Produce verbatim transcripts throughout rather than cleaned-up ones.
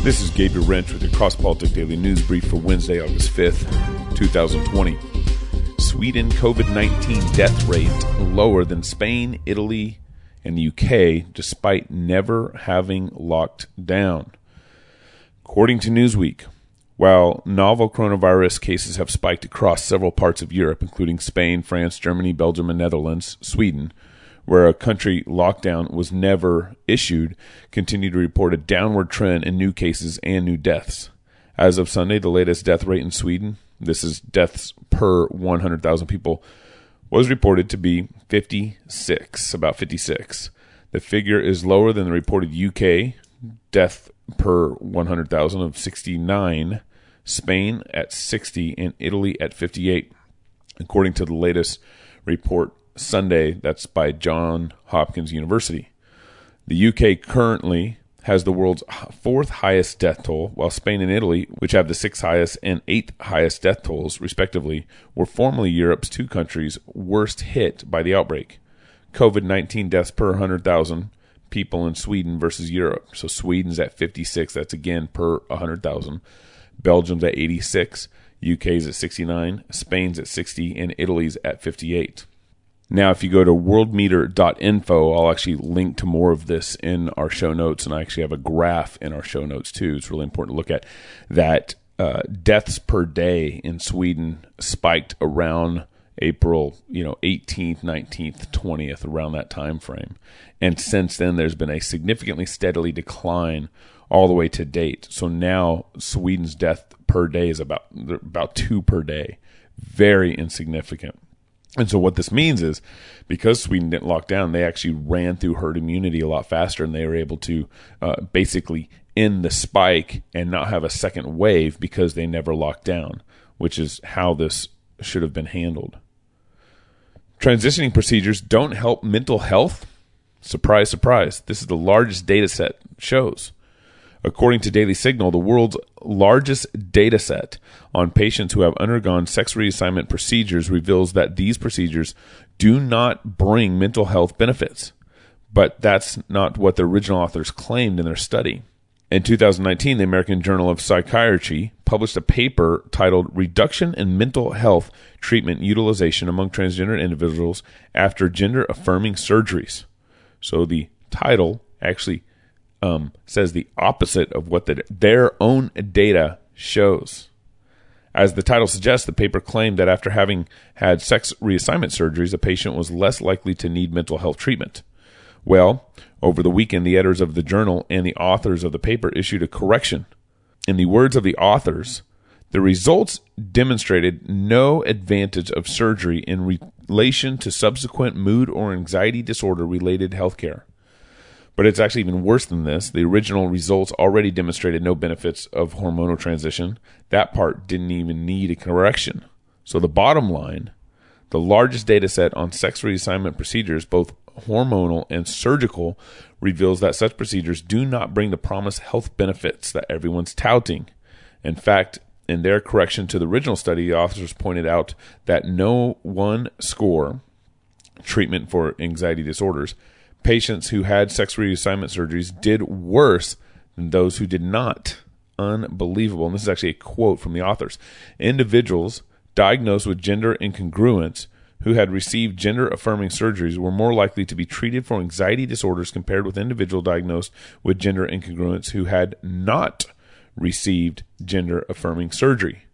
This is Gabriel Wrench with your Cross Politic Daily News Brief for Wednesday, August fifth, twenty twenty. Sweden COVID nineteen death rate lower than Spain, Italy, and the U K, despite never having locked down. According to Newsweek, while novel coronavirus cases have spiked across several parts of Europe, including Spain, France, Germany, Belgium, and Netherlands, Sweden, where a country lockdown was never issued, continued to report a downward trend in new cases and new deaths. As of Sunday, the latest death rate in Sweden, this is deaths per one hundred thousand people, was reported to be fifty-six, about fifty-six. The figure is lower than the reported U K death per one hundred thousand of sixty-nine, Spain at sixty, and Italy at fifty-eight, according to the latest report Sunday, that's by Johns Hopkins University. The U K currently has the world's fourth highest death toll, while Spain and Italy, which have the sixth highest and eighth highest death tolls, respectively, were formerly Europe's two countries worst hit by the outbreak. COVID nineteen deaths per one hundred thousand people in Sweden versus Europe. So Sweden's at fifty-six, that's again per one hundred thousand. Belgium's at eighty-six, U K's at sixty-nine, Spain's at sixty, and Italy's at fifty-eight. Now, if you go to world meter dot info, I'll actually link to more of this in our show notes, and I actually have a graph in our show notes too. It's really important to look at that. Uh, deaths per day in Sweden spiked around April, you know, eighteenth, nineteenth, twentieth, around that time frame. And since then, there's been a significantly steadily decline all the way to date. So now Sweden's death per day is about about two per day. Very insignificant. And so what this means is, because Sweden didn't lock down, they actually ran through herd immunity a lot faster, and they were able to uh, basically end the spike and not have a second wave because they never locked down, which is how this should have been handled. Transitioning procedures don't help mental health? Surprise, surprise. This is the largest data set shows. According to Daily Signal, the world's largest data set on patients who have undergone sex reassignment procedures reveals that these procedures do not bring mental health benefits. But that's not what the original authors claimed in their study. In two thousand nineteen, the American Journal of Psychiatry published a paper titled Reduction in Mental Health Treatment Utilization Among Transgender Individuals After Gender-Affirming Surgeries. So the title actually Um, says the opposite of what the, their own data shows. As the title suggests, the paper claimed that after having had sex reassignment surgeries, a patient was less likely to need mental health treatment. Well, over the weekend, the editors of the journal and the authors of the paper issued a correction. In the words of the authors, the results demonstrated no advantage of surgery in relation to subsequent mood or anxiety disorder-related health care. But it's actually even worse than this. The original results already demonstrated no benefits of hormonal transition. That part didn't even need a correction. So the bottom line, the largest data set on sex reassignment procedures, both hormonal and surgical, reveals that such procedures do not bring the promised health benefits that everyone's touting. In fact, in their correction to the original study, the authors pointed out that no one score treatment for anxiety disorders, patients who had sex reassignment surgeries did worse than those who did not. Unbelievable. And this is actually a quote from the authors. Individuals diagnosed with gender incongruence who had received gender-affirming surgeries were more likely to be treated for anxiety disorders compared with individuals diagnosed with gender incongruence who had not received gender-affirming surgery.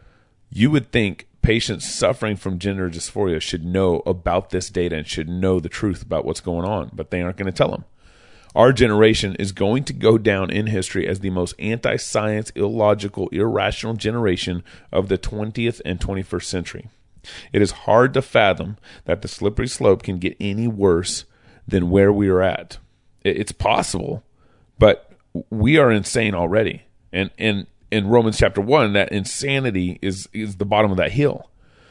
You would think patients suffering from gender dysphoria should know about this data and should know the truth about what's going on, but they aren't going to tell them. Our generation is going to go down in history as the most anti-science, illogical, irrational generation of the twentieth and twenty-first century. It is hard to fathom that the slippery slope can get any worse than where we are at. It's possible, but we are insane already. And and in Romans chapter one, that insanity is, is the bottom of that hill.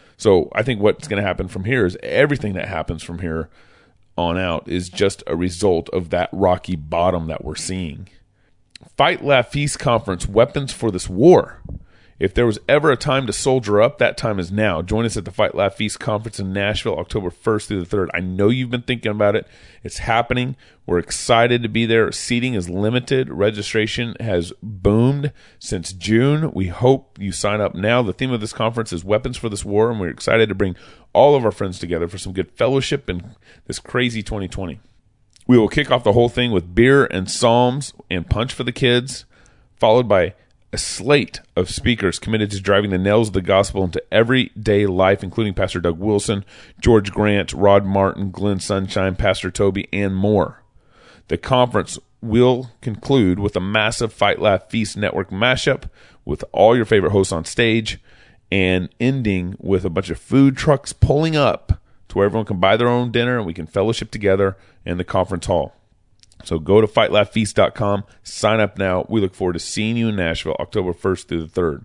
So I think what's going to happen from here is everything that happens from here on out is just a result of that rocky bottom that we're seeing. Fight Laugh Feast Conference, Weapons for This War. If there was ever a time to soldier up, that time is now. Join us at the Fight, Laugh, Feast Conference in Nashville, October first through the third. I know you've been thinking about it. It's happening. We're excited to be there. Seating is limited. Registration has boomed since June. We hope you sign up now. The theme of this conference is Weapons for this War, and we're excited to bring all of our friends together for some good fellowship in this crazy twenty twenty. We will kick off the whole thing with beer and psalms and punch for the kids, followed by a slate of speakers committed to driving the nails of the gospel into everyday life, including Pastor Doug Wilson, George Grant, Rod Martin, Glenn Sunshine, Pastor Toby, and more. The conference will conclude with a massive Fight, Laugh, Feast network mashup with all your favorite hosts on stage, and ending with a bunch of food trucks pulling up to where everyone can buy their own dinner and we can fellowship together in the conference hall. So go to fight laugh feast dot com, sign up now. We look forward to seeing you in Nashville, October first through the third.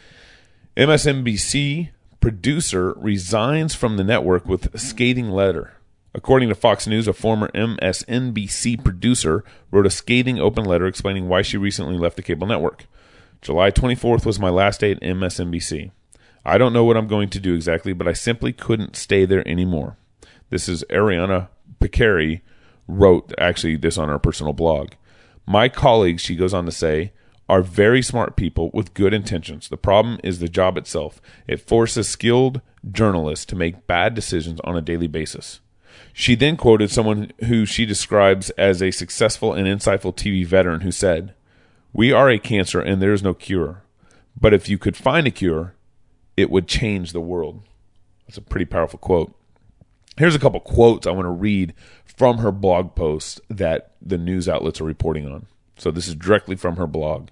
M S N B C producer resigns from the network with a scathing letter. According to Fox News, a former M S N B C producer wrote a scathing open letter explaining why she recently left the cable network. July twenty-fourth was my last day at M S N B C. I don't know what I'm going to do exactly, but I simply couldn't stay there anymore. This is Ariana Picari, wrote actually this on her personal blog. My colleagues, she goes on to say, are very smart people with good intentions. The problem is the job itself. It forces skilled journalists to make bad decisions on a daily basis. She then quoted someone who she describes as a successful and insightful T V veteran who said, "We are a cancer and there is no cure. But if you could find a cure, it would change the world." That's a pretty powerful quote. Here's a couple quotes I want to read from her blog post that the news outlets are reporting on. So this is directly from her blog.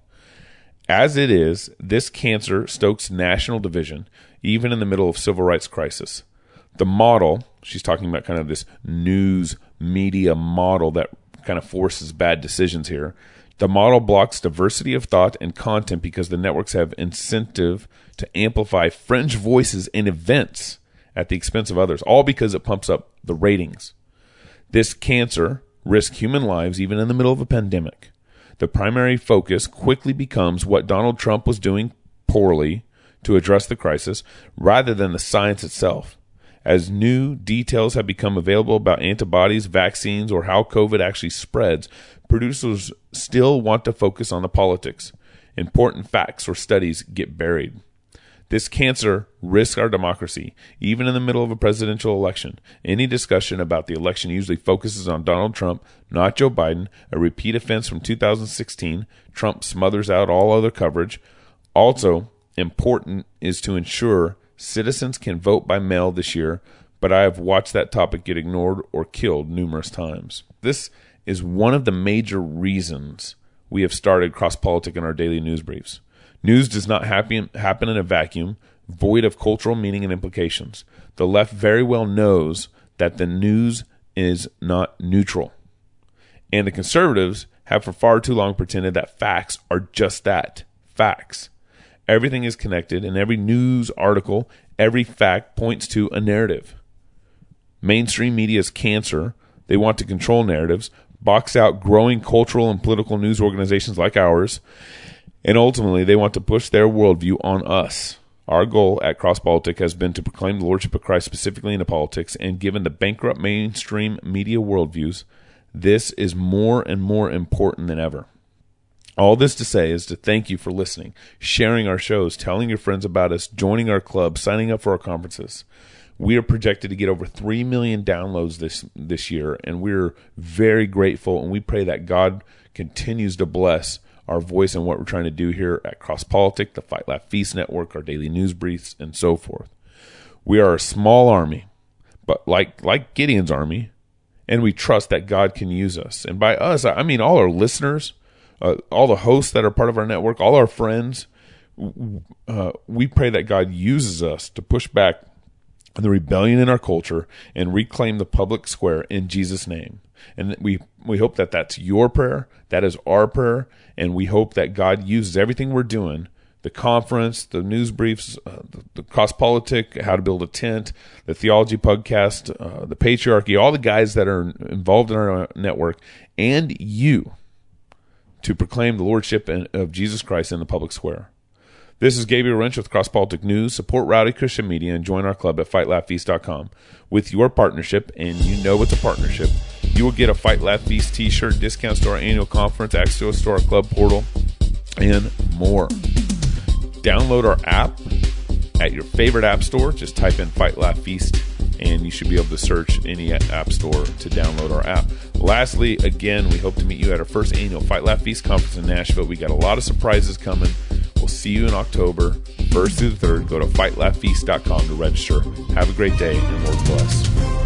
As it is, this cancer stokes national division, even in the middle of civil rights crisis. The model, she's talking about kind of this news media model that kind of forces bad decisions here. The model blocks diversity of thought and content because the networks have incentive to amplify fringe voices and events at the expense of others, all because it pumps up the ratings. This cancer risks human lives even in the middle of a pandemic. The primary focus quickly becomes what Donald Trump was doing poorly to address the crisis rather than the science itself. As new details have become available about antibodies, vaccines, or how COVID actually spreads, producers still want to focus on the politics. Important facts or studies get buried. This cancer risks our democracy, even in the middle of a presidential election. Any discussion about the election usually focuses on Donald Trump, not Joe Biden, a repeat offense from two thousand sixteen. Trump smothers out all other coverage. Also, important is to ensure citizens can vote by mail this year, but I have watched that topic get ignored or killed numerous times. This is one of the major reasons we have started Cross-Politic in our daily news briefs. News does not happen, happen in a vacuum, void of cultural meaning and implications. The left very well knows that the news is not neutral. And the conservatives have for far too long pretended that facts are just that, facts. Everything is connected, and every news article, every fact points to a narrative. Mainstream media's cancer. They want to control narratives, box out growing cultural and political news organizations like ours, and ultimately, they want to push their worldview on us. Our goal at Cross-Politic has been to proclaim the Lordship of Christ specifically into politics, and given the bankrupt mainstream media worldviews, this is more and more important than ever. All this to say is to thank you for listening, sharing our shows, telling your friends about us, joining our club, signing up for our conferences. We are projected to get over three million downloads this, this year, and we're very grateful, and we pray that God continues to bless our voice and what we're trying to do here at Cross-Politic, the Fight, Laugh, Feast Network, our daily news briefs, and so forth. We are a small army, but like like Gideon's army, and we trust that God can use us. And by us, I mean all our listeners, uh, all the hosts that are part of our network, all our friends. Uh, we pray that God uses us to push back the rebellion in our culture and reclaim the public square in Jesus' name. And we we hope that that's your prayer, that is our prayer, and we hope that God uses everything we're doing, the conference, the news briefs, uh, the, the Cross-Politic, how to build a tent, the theology podcast, uh, the patriarchy, all the guys that are involved in our network, and you to proclaim the Lordship of Jesus Christ in the public square. This is Gabriel Wrench with Cross Politic News. Support Rowdy Christian Media and join our club at fight laugh feast dot com. With your partnership, and you know it's a partnership, you will get a Fight Laugh Feast t-shirt, discounts to our annual conference, access to our club portal, and more. Download our app at your favorite app store. Just type in Fight Laugh Feast, and you should be able to search any app store to download our app. Lastly, again, we hope to meet you at our first annual Fight Laugh Feast conference in Nashville. We got a lot of surprises coming. We'll see you in October, first through the third. Go to fight laugh feast dot com to register. Have a great day, and Lord bless.